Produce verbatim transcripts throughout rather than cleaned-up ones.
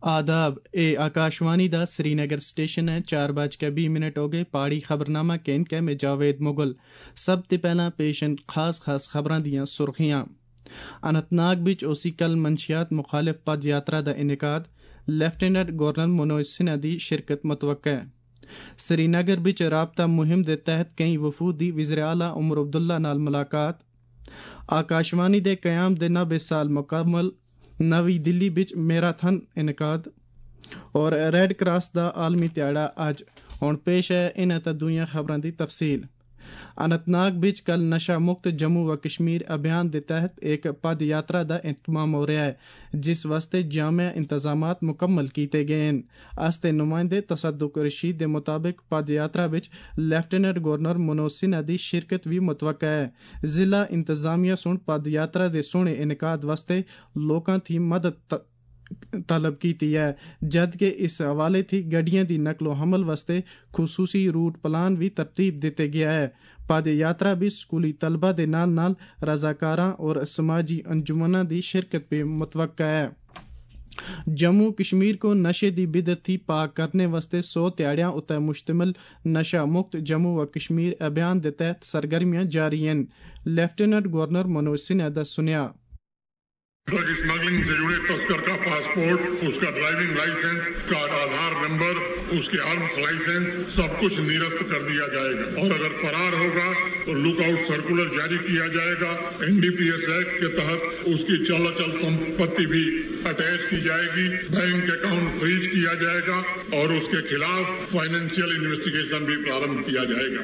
आदाब ए आकाशवाणी दा श्रीनगर स्टेशन है चार बज के बीस मिनट हो गए पाड़ी खबरनामा केन के में जावेद मुगल सब ते पहला पेशन खास खास खबरां दियां सुर्खियां अनंतनाग बिच ओसी कल मंशियात मुखालिफ पद यात्रा दा इनेकाद लेफ्टिनेंट गवर्नर मनोज सिन्हा दी शिरकत मुतवक्का श्रीनगर बिच राबता मुहिम दे तहत कई वफूद दी वज़ीर आला उमर अब्दुल्ला नाल मुलाकात आकाशवाणी दे कयाम दे नब्बे साल मुकम्मल नवी दिल्ली बिच मैराथन इनकाद और रेड क्रॉस दा आलमी ध्याड़ा अज हुण पेश है इन्हां ते दूइयां खबरां दी तफसील अनंतनाग बिच कल नशा मुक्त जम्मू व कश्मीर अभियान के तहत एक पद यात्रा का इंतजाम हो रहा है जिस वास्ते जामिया इंतजामात मुकम्मल किए गए हैं आस्ते नुमाइंदे तसद्दुक रशीद के मुताबिक पद यात्रा विच लेफ्टिनेंट गवर्नर मनोज सिन्हा की शिरकत भी मुतवक्का है जिला इंतजामिया सुन पद यात्रा के सोहने इनकाद वास्ते लोकां थी मदद तलब की है जबकि इस हवाले थी गड्डियां दी नकलो हमल वास्ते खुसूसी रूट प्लान भी तरतीब दिते गया है पद यात्रा भी स्कूली तलबा दे नाल नाल रजाकारां और समाजी अंजुमना दी शिरकत पे मुतवक्का है जम्मू कश्मीर को नशे दी बिदत थी पाक करने वास्ते सौ ध्याड़ियां उत्ते मुश्तमिल नशा मुक्त जम्मू व कश्मीर अभियान दे तहत सरगर्मियां जारी हैं लेफ्टिनेंट गवर्नर मनोज सिन्हा दा सुनिया ड्रग स्मगलिंग से जुड़े तस्कर का पासपोर्ट, उसका ड्राइविंग लाइसेंस, का आधार नंबर, उसके आर्म्स लाइसेंस सब कुछ निरस्त कर दिया जाएगा और अगर फरार होगा तो लुकआउट सर्कुलर जारी किया जाएगा। एनडीपीएस एक्ट के तहत उसकी चल अचल संपत्ति भी अटैच की जाएगी, बैंक अकाउंट फ्रीज किया जाएगा और उसके खिलाफ फाइनेंशियल इन्वेस्टिगेशन भी प्रारंभ किया जाएगा।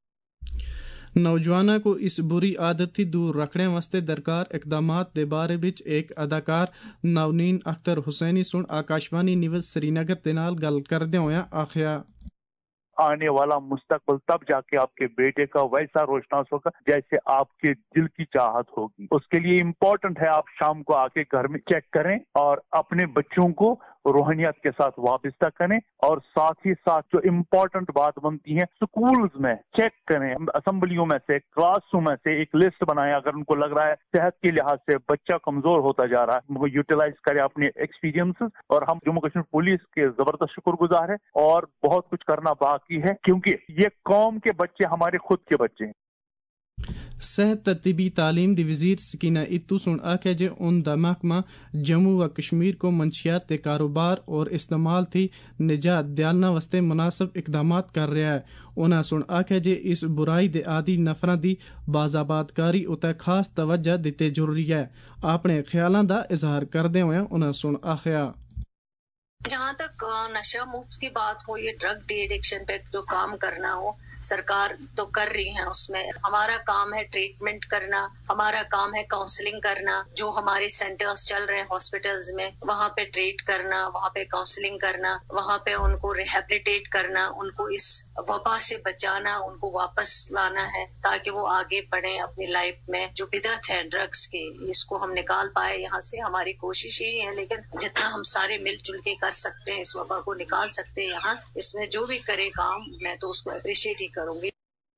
नौजवानों को इस बुरी आदत थी दूर रखने वास्ते दरकार इकदामात दे बारे विच एक अदाकार नवनीन अख्तर हुसैनी सुन आकाशवाणी न्यूज़ श्रीनगर दे नाल गल करदे होया आखिया आने वाला मुस्तकबिल तब जाके आपके बेटे का वैसा रोशनास होगा जैसे आपके दिल की चाहत होगी। उसके लिए इम्पोर्टेंट है आप शाम को आके घर में चेक करें और अपने बच्चों को रूहानियत के साथ वाबस्ता करें और साथ ही साथ जो इम्पोर्टेंट बात बनती है स्कूल्स में चेक करें, असेंबलियों में से क्लासरूम में से एक लिस्ट बनाएं अगर उनको लग रहा है सेहत के लिहाज से बच्चा कमजोर होता जा रहा है वो यूटिलाइज करें अपने एक्सपीरियंसेस। और हम जम्मू कश्मीर पुलिस के जबरदस्त शुक्रगुजार है और बहुत कुछ करना बाकी है क्योंकि ये कौम के बच्चे हमारे खुद के बच्चे हैं। सेहत तरतीबी तालीम दी वजीर सकीना इत्तू सुन आखे जे उन दा महकमा जम्मू व कश्मीर को मंशियात के कारोबार और इस्तेमाल थी निजात दियालना वास्ते मुनासिब इकदामात कर रहा है। उन्हें सुन आखे जे इस बुराई दे आदि नफरां दी बाजाबादकारी उते खास तवज्जो दिते जरूरी है। अपने ख्यालां दा इजहार करदे होए उन्हें सुन आखिया जहाँ तक नशा मुक्त की बात हो ये ड्रग डी एडिक्शन पे जो काम करना हो सरकार तो कर रही है, उसमें हमारा काम है ट्रीटमेंट करना, हमारा काम है काउंसलिंग करना। जो हमारे सेंटर्स चल रहे हैं हॉस्पिटल्स में वहाँ पे ट्रीट करना, वहाँ पे काउंसलिंग करना, वहाँ पे उनको रिहेबिलिटेट करना, उनको इस वबा से बचाना, उनको वापस लाना है ताकि वो आगे बढ़े अपनी लाइफ में। जो बिदत है ड्रग्स की इसको हम निकाल पाए यहाँ से, हमारी कोशिश यही है। लेकिन जितना हम सारे मिलजुल के कर सकते हैं इस वबा को निकाल सकते हैं यहाँ, इसमें जो भी करे काम मैं तो उसको अप्रिशिएट ही करूंगी।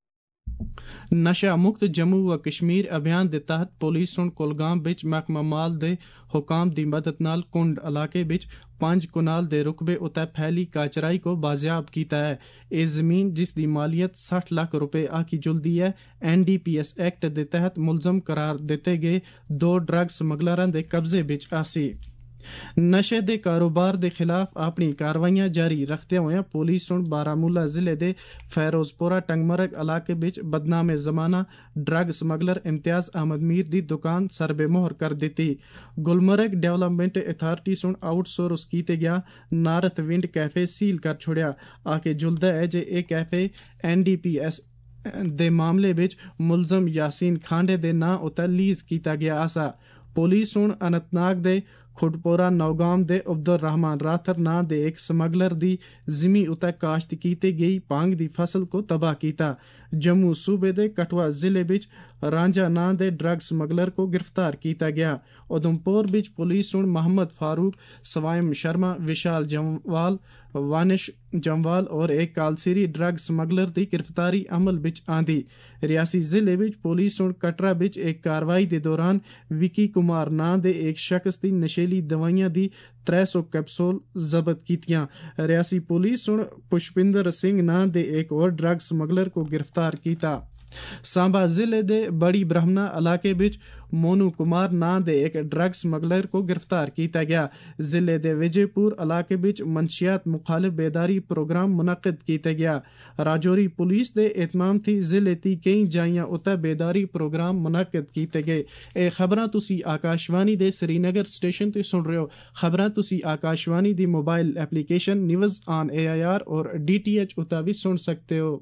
नशा मुक्त जम्मू व कश्मीर अभियान के तहत पुलिस सुन कुलगाम बिच महकमा माल दे हुकाम दी मदद नाल कुंड इलाके बिच पांच कुनाल दे रुकबे उते फैली काचराई को बाजियाब कीता है। ये जमीन जिस दी मालियत साठ लाख रुपए आकी जुलदी है एनडीपीएस एक्ट दे तहत मुलजम करार दिते गए दो ड्रग स्मगलरां दे कब्जे बिच आसी। नशे दे कारोबार दे खिलाफ अपनी कार्रवाइयां जारी रखते हुए पुलिस सुन बारामूला जिले दे फैरोजपुरा टंगमरग इलाके बिच बदनाम जमाना ड्रग स्मगलर इम्तियाज अहमद मीर दी दुकान सरबे मोहर कर दी। गुलमर्ग डेवलपमेंट अथॉरिटी सुन आउटसोर्स कीते गया नारथ विंड कैफे सील कर छोड़िया आके जुलदा है जे ए कैफे एनडीपीएस दे मामले बिच मुलजम यासीन खांडे दे नां उते लीज कीता गया आसा। पुलिस सुन अनंतनाग दे खुडपोरा नौगाम दे अब्दुल रहमान राथर नां दे एक स्मगलर दी जिमी उते काश्त कीती गई भांग दी फसल को तबाह कीता। जम्मू सूबे दे कठुआ जिले बिच रांझा नां दे ड्रग स्मगलर को गिरफ्तार किया गया। उधमपुर बिच पुलिस सुन मोहम्मद फारूक, सवाइम शर्मा, विशाल जमवाल, वानिश जमवाल और एक कालसीरी ड्रग स्मगलर दी गिरफ्तारी अमल बिच आंदी। रियासी जिले बिच पुलिस सुन कटरा बिच एक कार्रवाई दे दौरान विकी कुमार नां दे एक शख्स दी नशीली زہریلی دوائیاں دی ترے سو کیپسول ضبط کیتیاں۔ ریاسی پولیس سن پشپندر سنگھ ناں دے ایک اور ڈرگ سمگلر کو گرفتار کیتا۔ سانبا ضلع دے بڑی برہمنا علاقے بچ مونو کمار ناں دے ایک ڈرگ سمگلر کو گرفتار کیتا گیا۔ ضلع دے وجے پور علاقے بچ منشیات مخالف بیداری پروگرام منعقد کیتا گیا۔ راجوری پولیس دے اہتمام تھی ضلع تی کئی جائیاں اتے بیداری پروگرام منعقد کیتے گئے۔ اے خبراں تسی آکاشوانی دے سری نگر سٹیشن تے سن رہے ہو۔ خبراں تسی آکاشوانی دی mobile application news on A I R اور ڈی ٹی ایچ اتا بھی سن سکتے ہو۔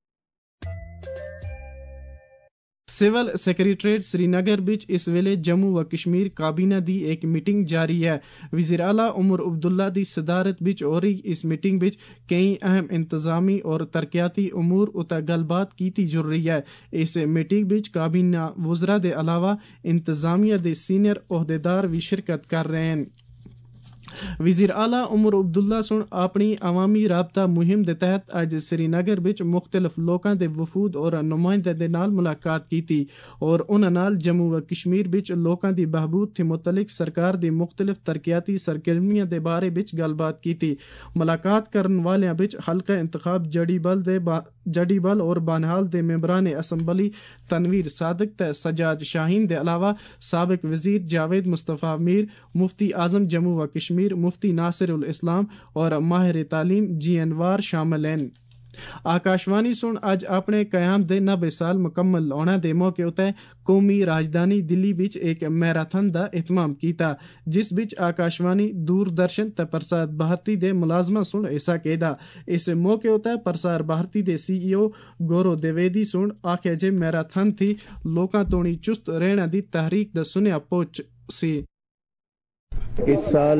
سول سیکریٹریٹ سری نگر بچ اس ویلے جموں و کشمیر کابینہ دی ایک میٹنگ جاری ہے۔ وزیر اعلیٰ عمر عبداللہ دی صدارت بچ ہو رہی اس میٹنگ بچ کئی اہم انتظامی اور ترقیاتی امور اتا گل بات کیتی جر رہی ہے۔ اس میٹنگ بچ کابینہ وزراء دے علاوہ انتظامیہ دے سینئر عہدیدار بھی شرکت کر رہے ہیں۔ وزیر اعلیٰ عمر عبداللہ سن اپنی عوامی رابطہ مہم دے تحت اج سری نگر بچ مختلف لوکاں دے وفود اور نمائندے دے نال ملاقات کیتی اور انہاں نال جموں و کشمیر بچ لوکاں دی بہبود تھی متعلق سرکار دی مختلف ترقیاتی سرگرمیاں دے بارے بچ گل بات کیتی۔ ملاقات کرن والیاں بچ حلقہ انتخاب جڑی بل دے با جڑی بل اور بانہال دے ممبران اسمبلی تنویر صادق تے سجاد شاہین دے علاوہ سابق وزیر جاوید مصطفیٰ میر، مفتی اعظم جموں و کشمیر مفتی ناصر الاسلام اور ماہر تعلیم جی انوار شامل ہیں۔ آکاشوانی سن اج اپنے قیام دے نبے سال مکمل ہونے دے موقع اتے قومی راجدھانی دلی بچ ایک میراتھن دا اہتمام کیتا، جس بچ آکاشوانی دوردرشن تے پرسار بھارتی دے ملازمہ سن حصہ کیدا۔ اس موقع اتے پرسار بھارتی دے سی ای او گورو دیویدی سن آکھے جے میراتھن تھی لوکاں تونی چست رہنا دی تحریک دا سنیا پہنچ سی۔ اس سال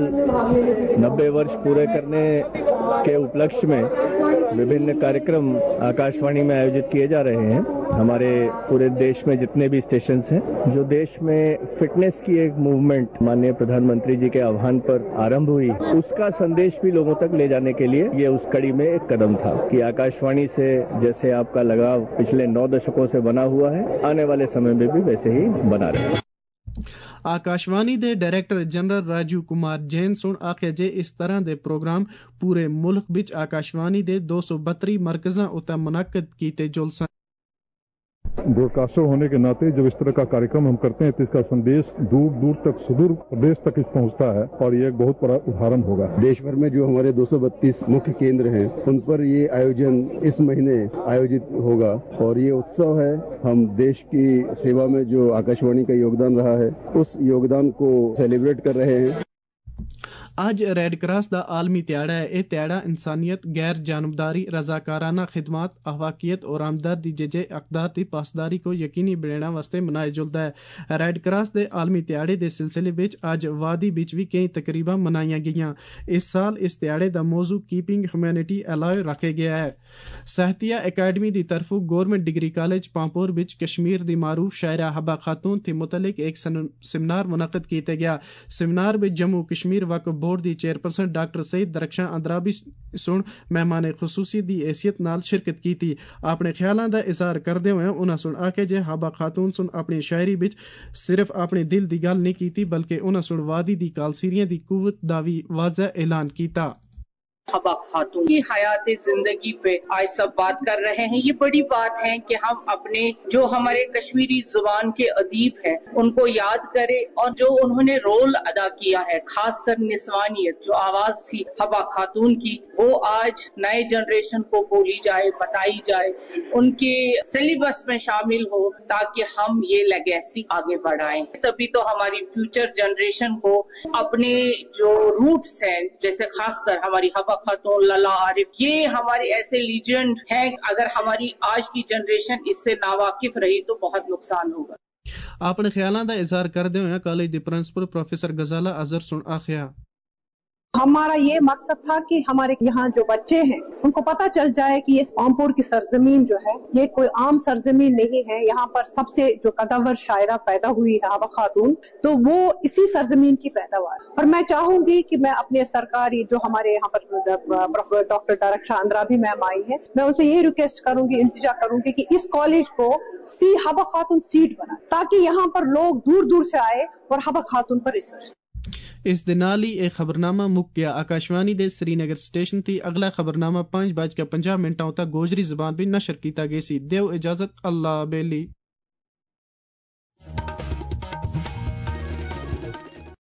نبے ورش پورے کرنے کے اپلکش میں وبھن کاریکرم آکاشوانی میں آیوجت کیے جا رہے ہیں۔ ہمارے پورے دیش میں جتنے بھی اسٹیشنز ہیں، جو دیش میں فٹنس کی ایک موومنٹ ماننیہ پردھان منتری جی کے آہوان پر آرمبھ ہوئی، اس کا سندیش بھی لوگوں تک لے جانے کے لیے یہ اس کڑی میں ایک قدم تھا کہ آکاشوانی سے جیسے آپ کا لگاؤ پچھلے نو دشکوں سے بنا ہوا ہے، آنے والے سمے میں بھی ویسے ہی بنا رہے۔ آکاشوانی دے ڈائریکٹر جنرل راجیو کمار جین سن آخیا جے اس طرح دے پروگرام پورے ملک بچ آکاشوانی دے دو سو بتری مرکزاں اتے منعقد کیتے جل سن۔ براڈ کاسٹر ہونے کے ناطے جب اس طرح کا کاریکرم ہم کرتے ہیں تو اس کا سندیش دور دور تک سدور پردیش تک پہنچتا ہے اور یہ ایک بہت بڑا ادھارن ہوگا۔ دیش بھر میں جو ہمارے دو سو بتیس مکھ کیندر ہیں ان پر یہ آیوجن اس مہینے آیوجت ہوگا اور یہ اتسو ہے۔ ہم دیش کی سیوا میں جو آکاشوانی کا یوگدان رہا ہے اس یوگدان کو سیلیبریٹ کر رہے ہیں۔ آج ریڈ کراس دا عالمی تیاڑا ہے۔ اے تیاڑا انسانیت، غیر جانبداری، رضاکارانہ خدمات، افاقیت اور ہمدردی جیجے اقدار دی پاسداری کو یقینی بنانا واسطے منایا جلدا ہے۔ ریڈ کراس دے عالمی تیاڑے دے سلسلے وچ اج وادی وچ بھی کئی تقریباں منائیاں گئیاں۔ اس سال اس تیاڑے دا موضوع کیپنگ ہیومینٹی الائیو رکھے گیا ہے۔ صحتیہ اکیڈمی دی طرفوں گورنمنٹ ڈگری کالج پامپور وچ کشمیر دی معروف شاعرہ حبا خاتون تھی متعلق ایک سیمینار منعقد کیتے گیا۔ سیمینار وچ جموں کشمیر وقف بورڈ دی چیئرپرسن ڈاکٹر سعید درخشاں اندرابی سن مہمان خصوصی دی حیثیت نال شرکت کی تھی۔ اپنے خیالاں دا اظہار کردے ہوئے انہاں سن آکھے جے حبا خاتون سن اپنی شاعری وچ صرف اپنے دل دی گل نہیں کیتی بلکہ انہاں سن وادی دی کالسیریاں دی قوت دا وی واضح اعلان کیتا۔ حبا خاتون کی حیات زندگی پہ آج سب بات کر رہے ہیں۔ یہ بڑی بات ہے کہ ہم اپنے جو ہمارے کشمیری زبان کے ادیب ہیں ان کو یاد کریں اور جو انہوں نے رول ادا کیا ہے، خاص کر نسوانیت جو آواز تھی حبا خاتون کی، وہ آج نئے جنریشن کو بولی جائے، بتائی جائے، ان کے سلیبس میں شامل ہو تاکہ ہم یہ لیگیسی آگے بڑھائیں۔ تبھی تو ہماری فیوچر جنریشن کو اپنے جو روٹس ہیں، جیسے خاص کر ہماری حبا خاتون، للا عارف، یہ ہمارے ایسے لیجنڈ ہیں، اگر ہماری آج کی جنریشن اس سے ناواقف رہی تو بہت نقصان ہوگا۔ اپنے خیالاں دا اظہار کردے ہوئے کالج دی پرنسپل پروفیسر غزالہ اظہر سن آخیا ہمارا یہ مقصد تھا کہ ہمارے یہاں جو بچے ہیں ان کو پتہ چل جائے کہ یہ پامپور کی سرزمین جو ہے یہ کوئی عام سرزمین نہیں ہے، یہاں پر سب سے جو قدور شاعرہ پیدا ہوئی ہے حبا خاتون، تو وہ اسی سرزمین کی پیداوار۔ اور میں چاہوں گی کہ میں اپنے سرکاری جو ہمارے یہاں پر ڈاکٹر درخشاں اندرابی میم آئی ہے، میں ان سے یہ ریکویسٹ کروں گی، التجا کروں گی کہ اس کالج کو سی حبا خاتون سیٹ بنائے تاکہ یہاں پر لوگ دور دور سے آئے اور حبا خاتون پر ریسرچ۔ اس دے نال ہی اے خبرنامہ مک گیا۔ آکاشوانی دے سری نگر سٹیشن تھی اگلا خبرنامہ پانچ بج کے پنجا منٹوں تک گوجری زبان بھی نشر کیتا گئی سی۔ دیو اجازت، اللہ بیلی۔